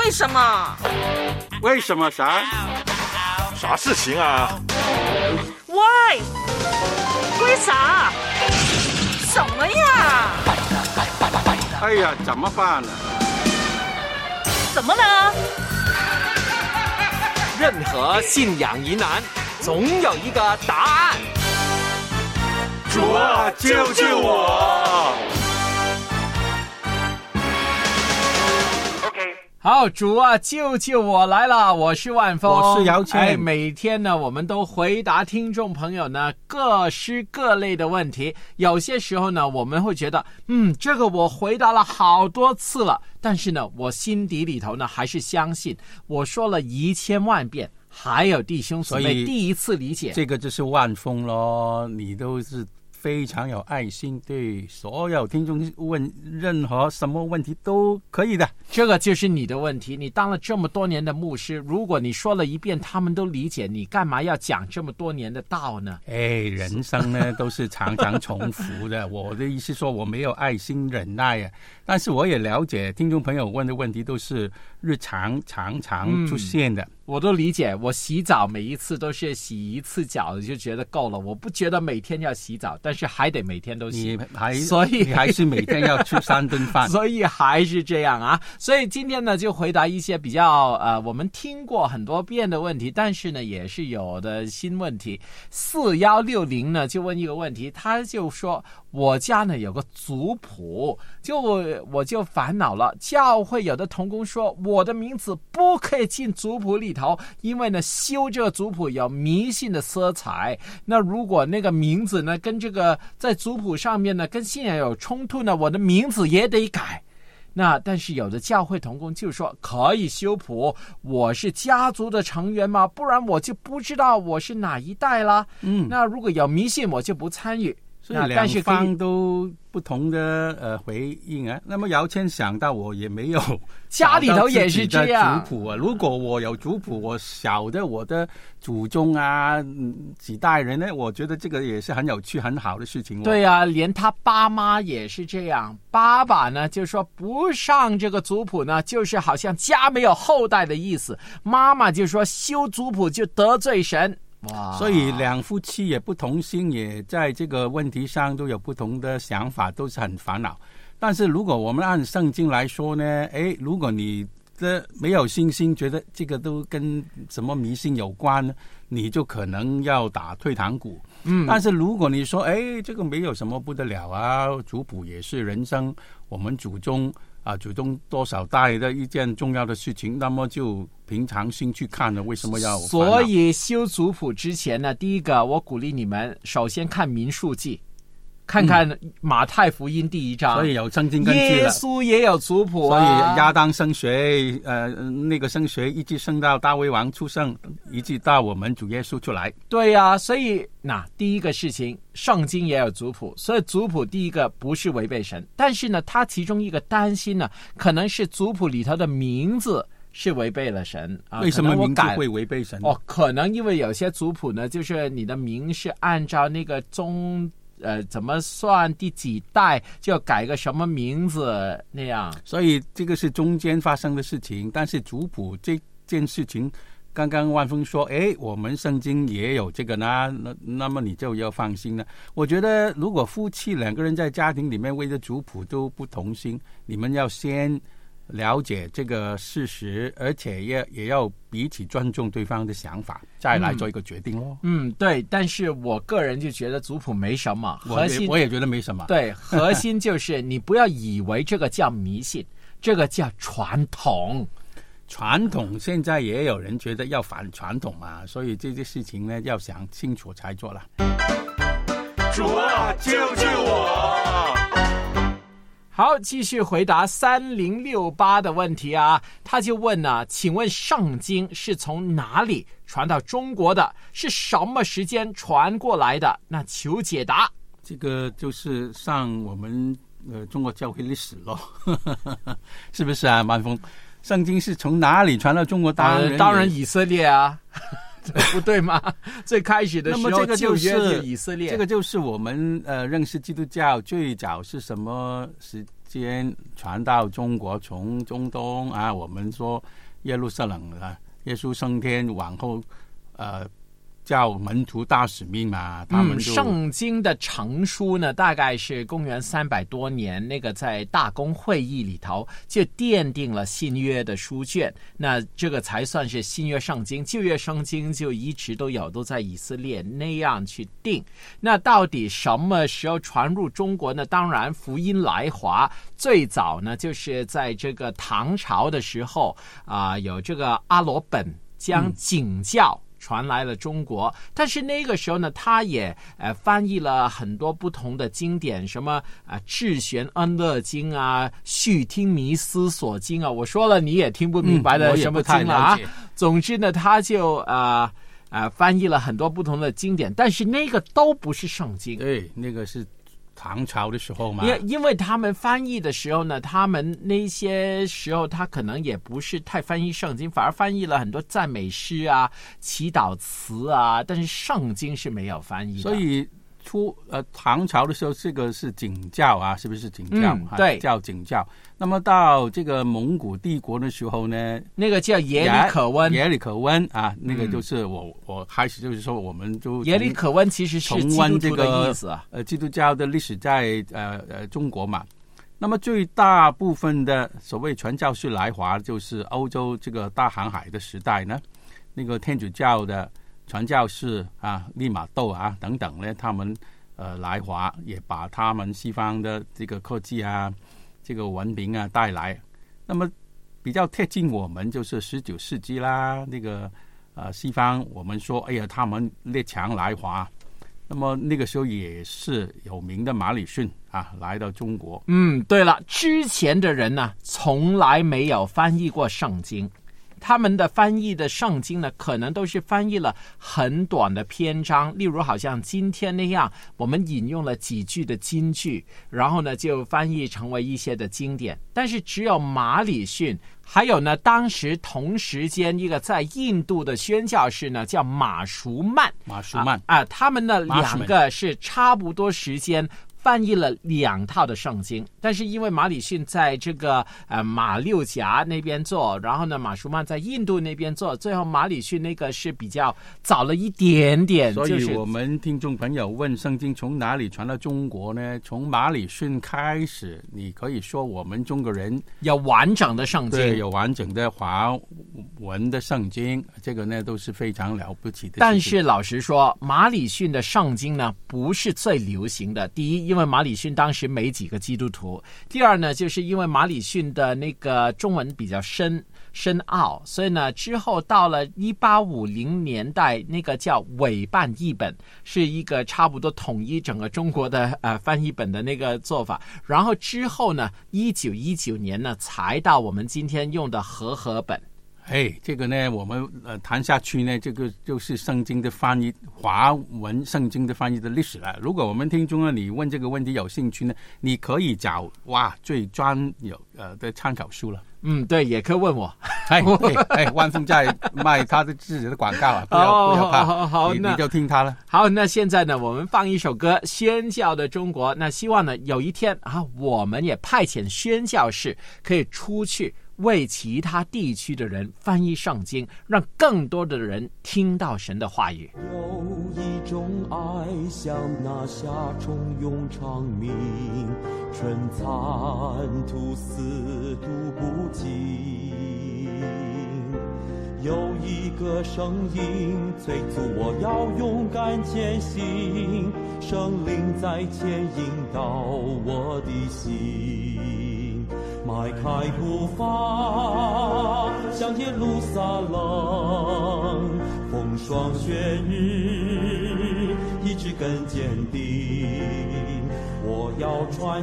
为什么？ 为什么啥？ 啥事情啊？ 喂，为啥？什么呀？ 哎呀，怎么办呢？ 怎么了？ 任何信仰疑难，总有一个答案。 主啊，救救我！ 好，主啊，救救我来了！我是万峰， 我是姚谦。 每天呢，我们都回答听众朋友呢各式各类的问题。有些时候呢，我们会觉得，这个我回答了好多次了，但是呢，我心底里头呢还是相信，我说了1000万遍，还有弟兄姊妹第一次理解。 这个就是万峰咯，你都是非常有爱心，对所有听众问任何什么问题都可以的。 这个就是你的问题，你当了这么多年的牧师，如果你说了一遍他们都理解，你干嘛要讲这么多年的道呢？ 人生呢都是常常重复的。我的意思说我没有爱心忍耐啊，但是我也了解听众朋友问的问题都是日常常出现的。 我都理解，我洗澡每一次都是洗一次脚就觉得够了，我不觉得每天要洗澡，但是还得每天都洗，所以你还是每天要吃3顿饭所以还是这样啊。所以今天呢就回答一些比较我们听过很多遍的问题，但是呢也是有的新问题。4160呢就问一个问题，他就说我家呢有个族谱，我就烦恼了，教会有的同工说我的名字不可以进族谱里头，因为呢修这个族谱有迷信的色彩，那如果那个名字呢跟这个在族谱上面呢跟信仰有冲突呢，我的名字也得改。那但是有的教会同工就说可以修谱，我是家族的成员嘛，不然我就不知道我是哪一代啦。那如果有迷信我就不参与。 所以两方都不同的回应啊。那么姚谦想到我也没有家里头也是这样族谱啊。如果我有族谱，我晓得我的祖宗啊几代人呢，我觉得这个也是很有趣很好的事情。 对啊，连他爸妈也是这样。爸爸呢就说不上这个族谱呢，就是好像家没有后代的意思。妈妈就说修族谱就得罪神。 所以两夫妻也不同心，也在这个问题上都有不同的想法，都是很烦恼。但是如果我们按圣经来说呢，如果你的没有信心，觉得这个都跟什么迷信有关，你就可能要打退堂鼓。但是如果你说这个没有什么不得了啊，族谱也是人生我们祖宗多少代的一件重要的事情，那么就平常心去看了，为什么要？ 所以修族谱之前呢，第一个我鼓励你们首先看民数记，看看马太福音第1章， 所以有圣经根据了。 耶稣也有族谱所以亚当生学，那个生学一直生到大卫王出生，一直到我们主耶稣出来。 对啊，所以第一个事情，圣经也有族谱，所以族谱第一个不是违背神，但是呢，他其中一个担心呢，可能是族谱里头的名字是违背了神啊。 为什么名字会违背神？ 可能因为有些族谱呢，就是你的名是按照那个怎么算第几代就改个什么名字那样， 所以这个是中间发生的事情。但是族谱这件事情，刚刚万峰说我们圣经也有这个呢，那么你就要放心了。我觉得如果夫妻2个人在家庭里面为了族谱都不同心，你们要先了解这个事实，而且也要彼此尊重对方的想法，再来做一个决定咯。 对，但是我个人就觉得族谱没什么，核心我也觉得没什么。 对，核心就是你不要以为这个叫迷信，这个叫传统。 传统现在也有人觉得要反传统嘛，所以这些事情呢要想清楚才做了。 主啊，救救我！ 好，继续回答3068的问题啊。他就问请问圣经是从哪里传到中国的？是什么时间传过来的？那求解答。 这个就是上我们中国教会历史咯是不是啊，万峰？圣经是从哪里传到中国？ 当然以色列啊不对吗？最开始的时候那么这个旧约就以色列， 这个就是我们认识基督教最早是什么时间传到中国，从中东啊，我们说耶路撒冷啊，耶稣升天往后叫门徒大使命嘛，他们就圣经的成书呢，大概是公元300多年，那个在大公会议里头就奠定了新约的书卷，那这个才算是新约圣经。旧约圣经就一直都有，都在以色列那样去定。那到底什么时候传入中国呢？当然福音来华最早呢就是在这个唐朝的时候有这个阿罗本将景教传来了中国，但是那个时候呢，他也翻译了很多不同的经典，什么智玄安乐经啊、续听弥思所经啊，我说了你也听不明白的什么经了啊。总之呢，他就翻译了很多不同的经典，但是那个都不是圣经。 对，那个是唐朝的时候嘛， 因为他们翻译的时候呢，他们那些时候他可能也不是太翻译圣经，反而翻译了很多赞美诗啊、祈祷词啊，但是圣经是没有翻译的。 所以唐朝的时候，这个是景教啊，是不是景教？ 对， 叫景教。那么到这个蒙古帝国的时候呢， 那个叫耶里可温。 耶里可温啊，那个就是我开始就是说，我们就耶里可温其实是基督徒的意思啊。 基督教的历史在中国嘛。那么最大部分的所谓传教士来华，就是欧洲这个大航海的时代呢，那个天主教的传教士啊，利玛窦啊等等呢，他们来华，也把他们西方的这个科技啊、这个文明啊带来。那么比较贴近我们就是19世纪啦，那个西方我们说，哎呀，他们列强来华。那么那个时候也是有名的马礼逊啊来到中国。 对了，之前的人呢，从来没有翻译过圣经。他们的翻译的圣经呢，可能都是翻译了很短的篇章，例如好像今天那样，我们引用了几句的金句，然后呢就翻译成为一些的经典。但是只有马礼逊，还有呢当时同时间一个在印度的宣教士呢叫马舒曼，他们呢两个是差不多时间翻译了2套的圣经，但是因为马礼逊在这个马六甲那边做，然后呢马舒曼在印度那边做，最后马礼逊那个是比较早了一点点。 所以我们听众朋友问圣经从哪里传到中国呢？从马礼逊开始，你可以说我们中国人有完整的圣经， 对，有完整的华文的圣经，这个呢都是非常了不起的。 但是老实说，马礼逊的圣经呢不是最流行的。第一，因为马礼逊当时没几个基督徒；第二呢，就是因为马礼逊的那个中文比较深奥，所以呢，之后到了1850年代，那个叫伪办译本，是一个差不多统一整个中国的翻译本的那个做法。然后之后呢，1919年呢，才到我们今天用的和本。 这个呢，我们谈下去呢，这个就是圣经的翻译，华文圣经的翻译的历史了。如果我们听众呢，你问这个问题有兴趣呢，你可以找最专有的参考书了。 对，也可以问我。 万峰在卖他的自己的广告啊，不要怕，好，你就听他了。 好，那现在呢，我们放一首歌《宣教的中国》。那希望呢，有一天我们也派遣宣教士可以出去为其他地区的人翻译圣经，让更多的人听到神的话语。 有一种爱像那夏虫永长鸣，春蚕吐丝读不尽。有一个声音催促我要勇敢前行，圣灵在牵引导我的心，迈开步伐向耶路撒冷，风霜雪日一直更坚定。我要传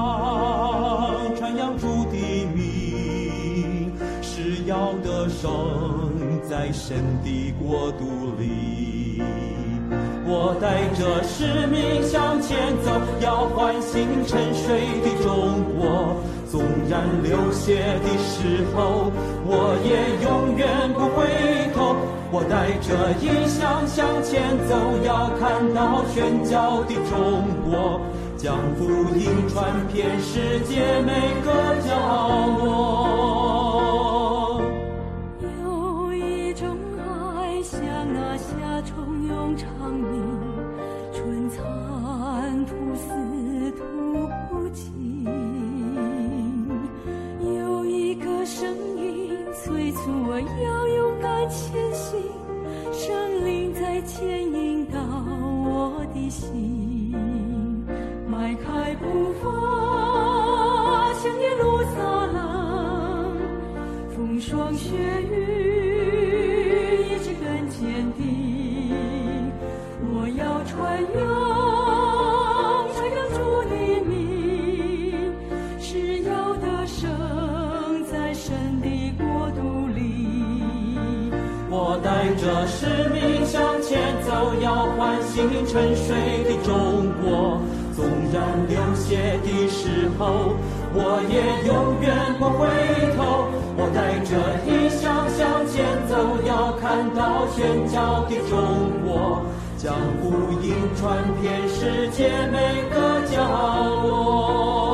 扬主的名，是要得胜在神的国度里。我带着使命向前走，要唤醒沉睡的中国。纵然流血的时候，我也永远不回头。 我带着异象向前走，要看到宣教的中国，将福音传遍世界每个角落。 有一种爱像那夏虫涌长鸣，春蚕吐丝吐不尽。有一个声音催促我要勇敢前行，圣灵在牵引导我的心，迈开步伐向耶路撒冷，风霜雪雨一直更坚定，我要传扬主的名，是要得胜在神的国度里。 我带着使命向前走，要唤醒沉睡的中国，纵然流血的时候，我也永远不回头。我带着异象向前走，要看到宣教的中国，将福音传遍世界每个角落。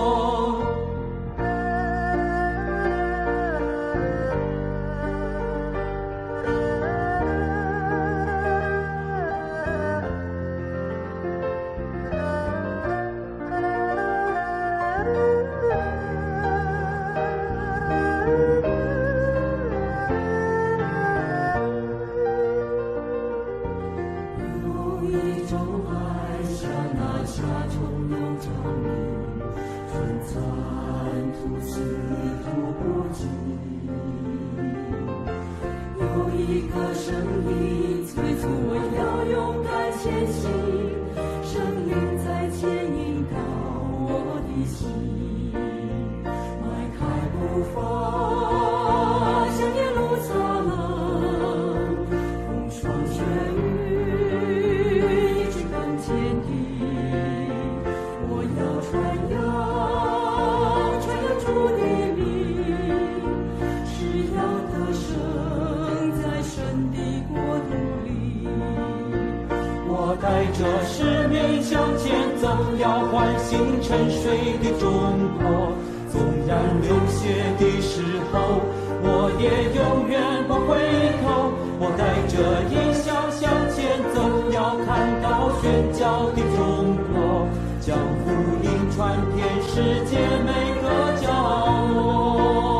带着使命向前走，要唤醒沉睡的中国，纵然流血的时候，我也永远不回头。我带着异象向前走，要看到宣教的中国，将福音传遍世界每个角落。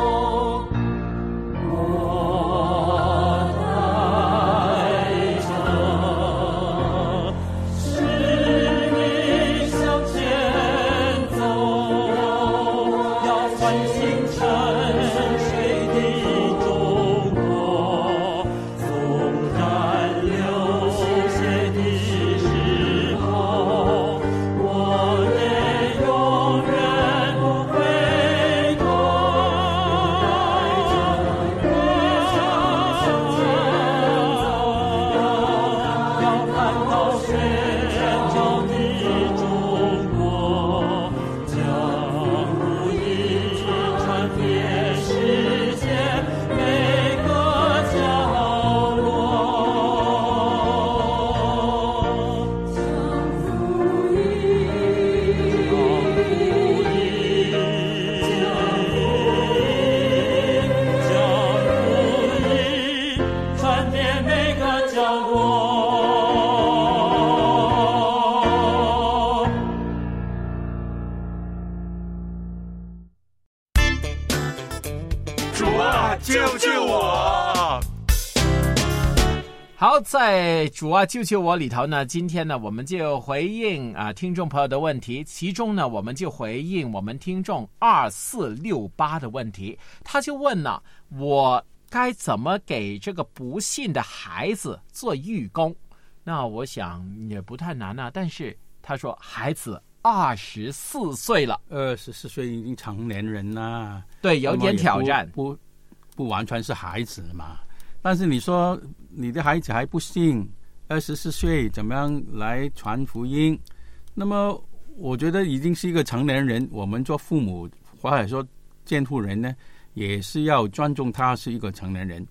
好，在主啊救救我里头呢，今天呢我们就回应听众朋友的问题，其中呢我们就回应我们听众2468的问题。他就问了，我该怎么给这个不信的孩子做义工？那我想也不太难但是他说孩子24岁了 ，24岁已经成年人啦， 对，有点挑战， 不完全是孩子嘛。但是你说你的孩子还不信，24岁怎么样来传福音？那么我觉得已经是一个成年人，我们做父母或者说监护人呢，也是要尊重他是一个成年人。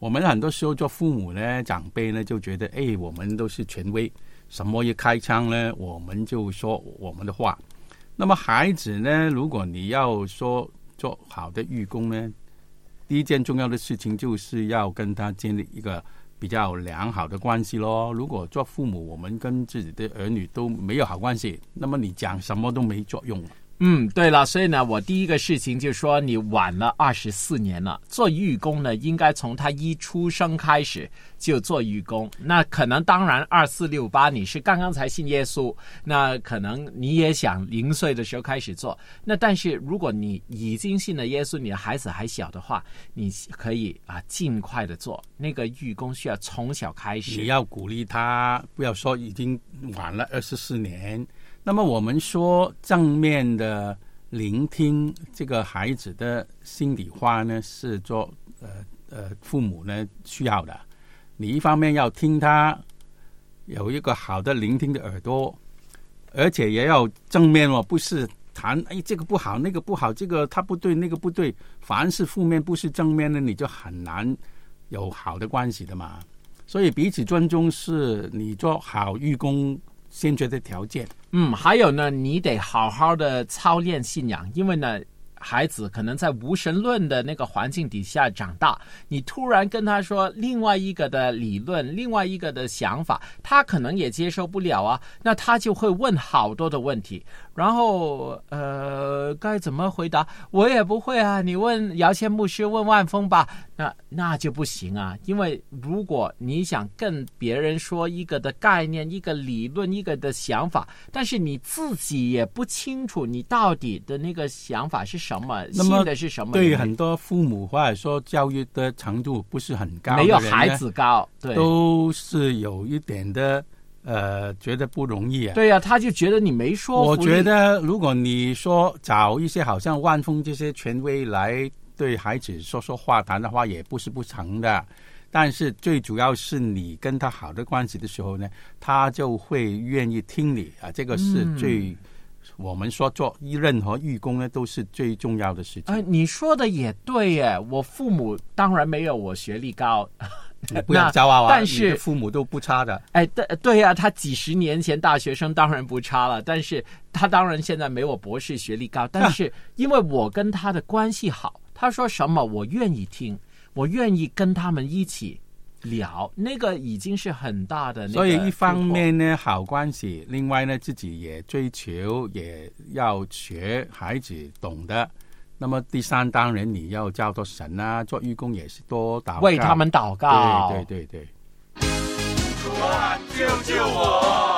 我们很多时候做父母呢，长辈呢就觉得，我们都是权威，什么一开枪呢，我们就说我们的话。那么孩子呢，如果你要说做好的义工呢，第一件重要的事情就是要跟他建立一个比较良好的关系咯。如果做父母，我们跟自己的儿女都没有好关系，那么你讲什么都没作用。 对了，所以呢，我第一个事情就是说，你晚了24年了。做义工呢，应该从他一出生开始就做义工。那可能当然2468你是刚刚才信耶稣，那可能你也想0岁的时候开始做。那但是如果你已经信了耶稣，你的孩子还小的话，你可以尽快的做那个义工，需要从小开始。 你要鼓励他，不要说已经晚了24年。那么我们说正面的聆听这个孩子的心里话呢，是做父母呢需要的。你一方面要听他，有一个好的聆听的耳朵，而且也要正面哦，不是谈这个不好那个不好，这个他不对那个不对，凡是负面不是正面的，你就很难有好的关系的嘛。所以彼此尊重是你做好义工先决的条件。 还有呢，你得好好的操练信仰，因为呢，孩子可能在无神论的那个环境底下长大，你突然跟他说另外一个的理论，另外一个的想法，他可能也接受不了啊，那他就会问好多的问题，然后该怎么回答我也不会啊，你问姚谦牧师，问万峰吧，那就不行啊。因为如果你想跟别人说一个的概念，一个理论，一个的想法，但是你自己也不清楚你到底的那个想法是什么，信的是什么， 对很多父母或者说教育的程度不是很高的人呢， 没有孩子高，对， 都是有一点的觉得不容易啊。 对啊，他就觉得你没说服力。 我觉得如果你说找一些好像万峰这些权威来对孩子说话谈的话，也不是不成的。但是最主要是你跟他好的关系的时候呢，他就会愿意听你啊，这个是最我们说做任何义工呢，都是最重要的事情。 你说的也对耶，我父母当然没有我学历高。 你不要骄傲啊！ 但是你的父母都不差的。 对呀，他几十年前大学生当然不差了，但是他当然现在没我博士学历高。但是因为我跟他的关系好，他说什么我愿意听，我愿意跟他们一起聊，那个已经是很大的那个。 所以一方面呢好关系，另外呢自己也追求，也要学孩子懂得。那么第三，当然你要叫做神啊，做义工也是多祷告， 为他们祷告。 对。 主啊，救救我！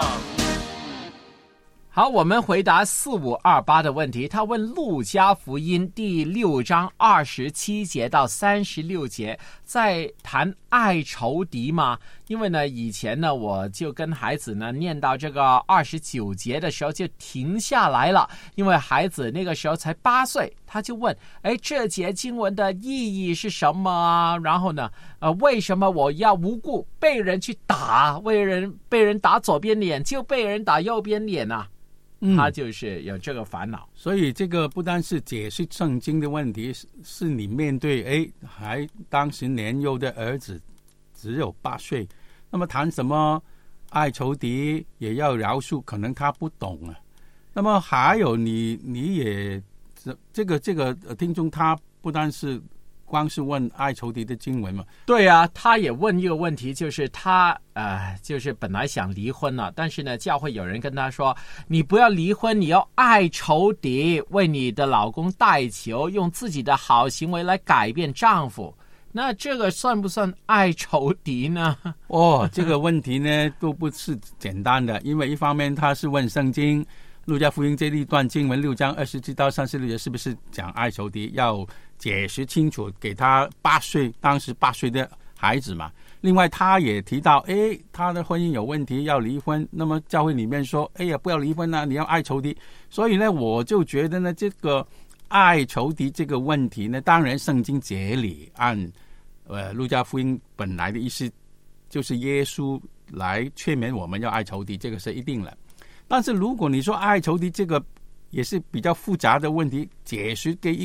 好，我们回答4528的问题。他问路加福音第6章27节到36节，在谈爱仇敌吗？因为呢，以前呢，我就跟孩子呢念到这个29节的时候就停下来了，因为孩子那个时候才8岁，他就问，这节经文的意义是什么啊？然后呢，为什么我要无故被人去打，被人打左边脸就被人打右边脸啊？他就是有这个烦恼。 所以这个不单是解释圣经的问题，是你面对还当时年幼的儿子只有8岁，那么谈什么爱仇敌也要饶恕，可能他不懂啊。那么还有你也这个听众，他不单是光是问爱仇敌的经文嘛？ 对啊，他也问一个问题，就是他就是本来想离婚了，但是呢，教会有人跟他说，你不要离婚，你要爱仇敌，为你的老公代求，用自己的好行为来改变丈夫。那这个算不算爱仇敌呢？ 这个问题呢都不是简单的，因为一方面他是问圣经路加福音这一段经文6章27到36节是不是讲爱仇敌，要解释清楚给他当时8岁的孩子嘛。另外他也提到他的婚姻有问题要离婚，那么教会里面说不要离婚啊，你要爱仇敌。所以呢我就觉得呢，这个爱仇敌这个问题呢，当然圣经节理按路加福音本来的意思就是耶稣来劝勉我们要爱仇敌，这个是一定了。但是如果你说爱仇敌这个也是比较复杂的问题，解释给一个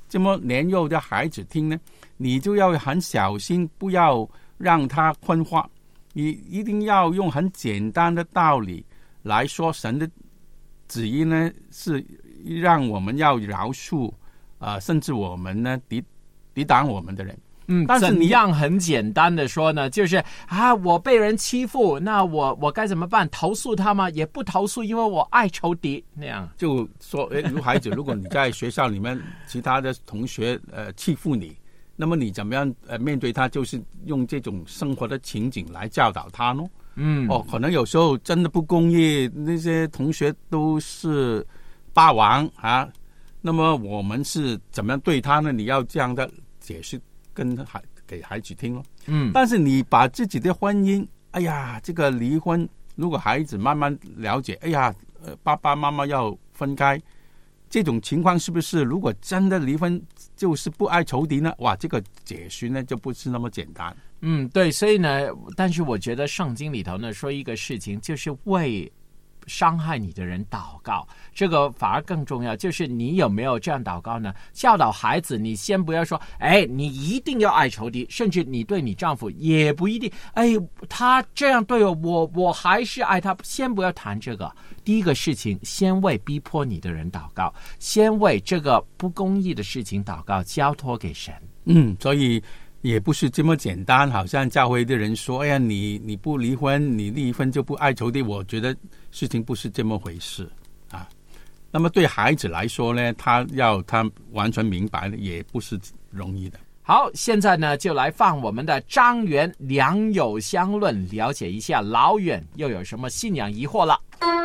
这么年幼的孩子听呢，你就要很小心，不要让他困惑。你一定要用很简单的道理来说，神的旨意呢是让我们要饶恕甚至我们呢抵挡我们的人。 但是怎样很简单的说呢，就是我被人欺负，那我该怎么办？投诉他吗？也不投诉，因为我爱仇敌。那样就说，孩子，如果你在学校里面其他的同学欺负你，那么你怎么样面对他？就是用这种生活的情景来教导他呢？可能有时候真的不公义，那些同学都是霸王那么我们是怎么样对他呢？你要这样的解释给孩子听咯。但是你把自己的婚姻，这个离婚，如果孩子慢慢了解，爸爸妈妈要分开，这种情况是不是如果真的离婚就是不爱仇敌呢？这个解释呢就不是那么简单。 对，所以呢，但是我觉得圣经里头呢说一个事情，就是为伤害你的人祷告，这个反而更重要。就是你有没有这样祷告呢？教导孩子，你先不要说你一定要爱仇敌，甚至你对你丈夫也不一定他这样对我还是爱他。先不要谈这个。第一个事情，先为逼迫你的人祷告，先为这个不公义的事情祷告，交托给神。 所以也不是这么简单，好像教会的人说你不离婚，你离婚就不爱仇敌。我觉得事情不是这么回事那么对孩子来说呢，他完全明白了也不是容易的。 好，现在呢就来放我们的张元良友相论，了解一下老远又有什么信仰疑惑了。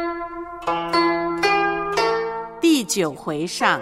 第9回上，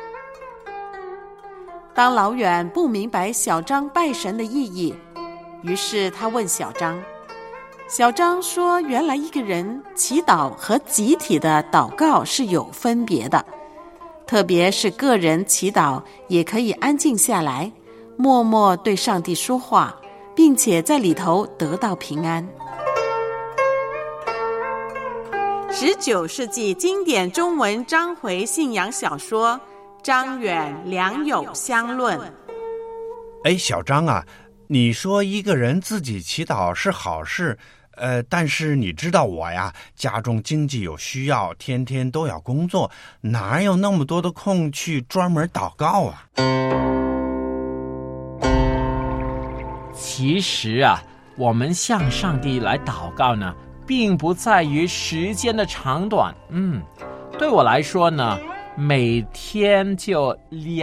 当老远不明白小张拜神的意义，于是他问小张。小张说，原来一个人祈祷和集体的祷告是有分别的，特别是个人祈祷也可以安静下来，默默对上帝说话，并且在里头得到平安。19世纪经典中文章回信仰小说张远良友相论。 小张啊，你说一个人自己祈祷是好事，但是你知道我呀，家中经济有需要，天天都要工作，哪有那么多的空去专门祷告啊？ 其实我们向上帝来祷告呢，并不在于时间的长短。对我来说呢，每天就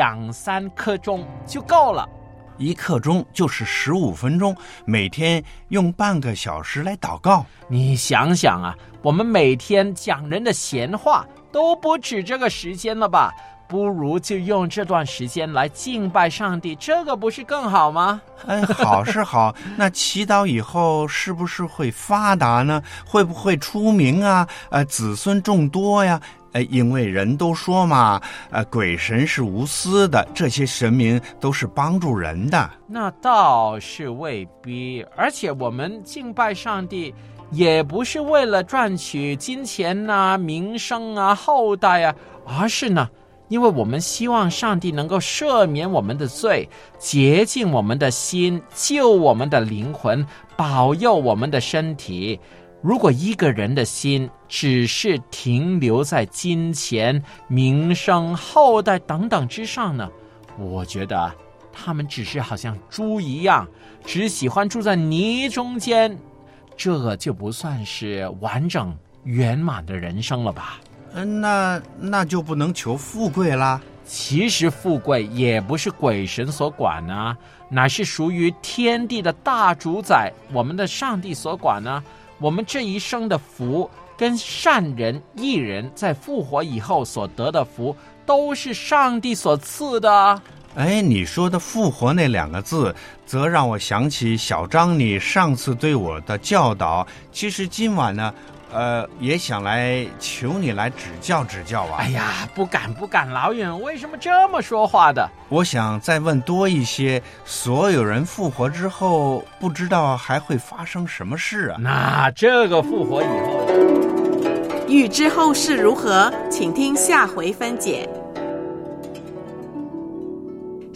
2-3刻钟就够了。 1刻钟就是15分钟，每天用半个小时来祷告。 你想想我们每天讲人的闲话都不止这个时间了吧？不如就用这段时间来敬拜上帝，这个不是更好吗？ 好是好，那祈祷以后是不是会发达呢？会不会出名子孙众多呀？因为人都说嘛，鬼神是无私的，这些神明都是帮助人的。 那倒是未必，而且我们敬拜上帝也不是为了赚取金钱名声后代而是呢，因为我们希望上帝能够赦免我们的罪，洁净我们的心，救我们的灵魂，保佑我们的身体。如果一个人的心只是停留在金钱、名声、后代等等之上呢，我觉得他们只是好像猪一样，只喜欢住在泥中间，这个就不算是完整圆满的人生了吧？ 那就不能求富贵啦。 其实富贵也不是鬼神所管乃是属于天地的大主宰，我们的上帝所管我们这一生的福跟善人义人在复活以后所得的福都是上帝所赐的。 你说的复活那2个字则让我想起小张你上次对我的教导，其实今晚呢也想来求你来指教指教不敢老远，为什么这么说话的？ 我想再问多一些，所有人复活之后不知道还会发生什么事那这个复活以后， 欲知后事如何，请听下回分解。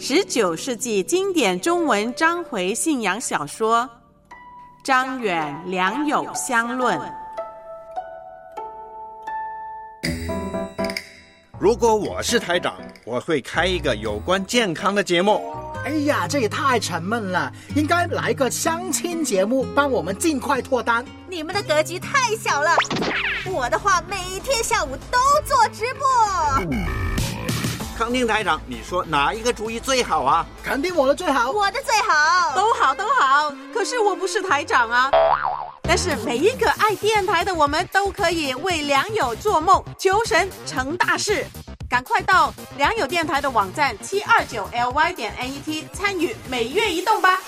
19世纪经典中文章回信仰小说《张远良友相论》。 如果我是台长，我会开一个有关健康的节目。 哎呀，这也太沉闷了，应该来个相亲节目，帮我们尽快脱单。 你们的格局太小了，我的话每天下午都做直播。 康定台长，你说哪一个主意最好啊？ 肯定我的最好。 我的最好。 都好都好，可是我不是台长啊。但是每一个爱电台的我们都可以为良友做梦，求神成大事。赶快到良友电台的网站729ly.net 参与每月一动吧。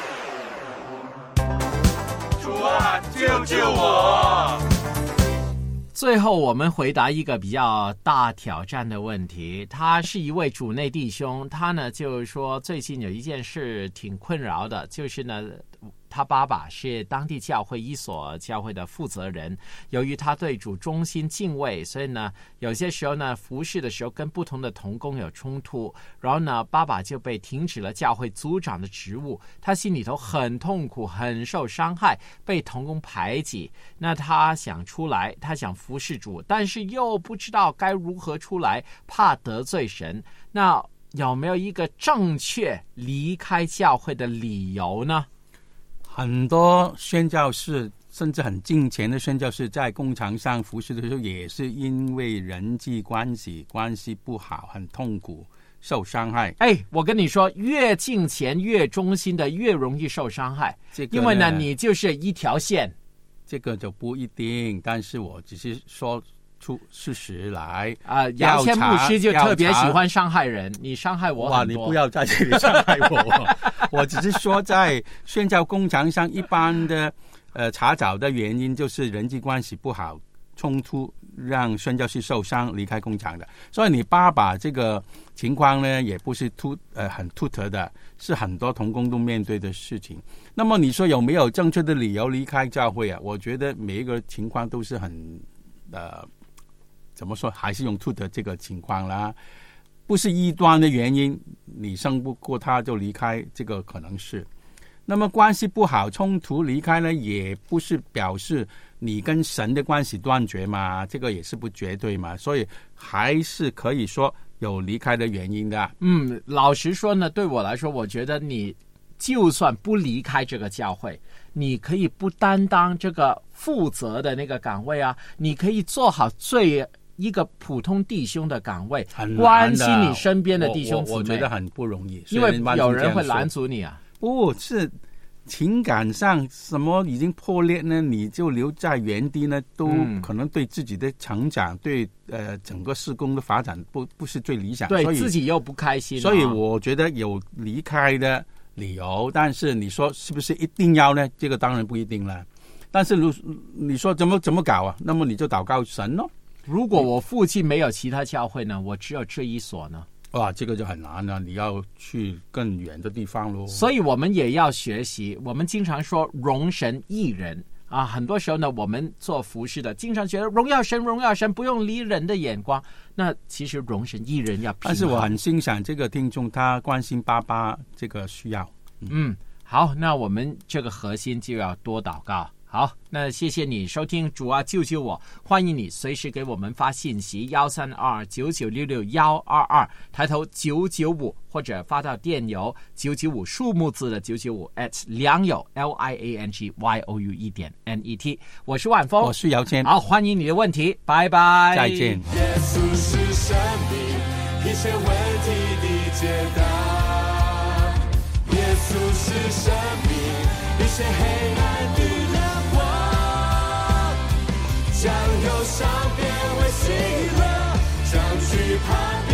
主啊，救救我！ 最后我们回答一个比较大挑战的问题，他是一位主内弟兄，他呢就是说最近有一件事挺困扰的，就是呢他爸爸是当地教会一所教会的负责人，由于他对主忠心敬畏，所以呢有些时候呢服侍的时候跟不同的同工有冲突，然后呢爸爸就被停止了教会组长的职务，他心里头很痛苦，很受伤害，被同工排挤。那他想出来，他想服侍主，但是又不知道该如何出来，怕得罪神。那有没有一个正确离开教会的理由呢？ 很多宣教士，甚至很近前的宣教士，在工场上服侍的时候，也是因为人际关系不好，很痛苦，受伤害。 我跟你说，越近前越忠心的，越容易受伤害。因为呢，你就是一条线。 这个就不一定，但是我只是说出事实来杨谦牧师就特别喜欢伤害人，你伤害我很多。 哇，你不要在这里伤害我。我只是说在宣教工场上一般的查找的原因就是人际关系不好，冲突让宣教士受伤离开工场的。所以你爸爸这个情况呢也不是很突兀的，是很多同工都面对的事情。那么你说有没有正确的理由离开教会啊？我觉得每一个情况都是很怎么说，还是用突的这个情况啦，不是异端的原因，你胜不过他就离开，这个可能是。那么关系不好冲突离开呢，也不是表示你跟神的关系断绝嘛，这个也是不绝对嘛，所以还是可以说有离开的原因的。 老实说呢，对我来说，我觉得你就算不离开这个教会，你可以不担当这个负责的那个岗位啊，你可以做好一个普通弟兄的岗位，关心你身边的弟兄姊妹。 我觉得很不容易， 因为有人会拦阻你啊。 不是情感上什么已经破裂呢，你就留在原地呢，都可能对自己的成长，对整个事工的发展不是最理想， 对所以自己又不开心所以我觉得有离开的理由，但是你说是不是一定要呢？这个当然不一定了。但是你说怎么搞啊？那么你就祷告神咯。 如果我附近没有其他教会呢，我只有这一所呢？ 哇，这个就很难了，你要去更远的地方咯。 所以我们也要学习。我们经常说容神益人啊，很多时候呢，我们做服侍的经常觉得荣耀神，荣耀神，不用理人的眼光。那其实容神益人要平衡。 但是我很欣赏这个听众，他关心爸爸这个需要。 好，那我们这个核心就要多祷告。好，那谢谢你收听主啊救救我，欢迎你随时给我们发信息13299662122，抬头995，或者发到电邮995数目字的995 良友LIANGYOU.net。我是万峰， 我是姚谦。 好，欢迎你的问题，拜拜， 再见。 耶稣是生命，一切问题的解答。耶稣是生命，一切黑暗的将忧伤变为喜乐，将惧怕变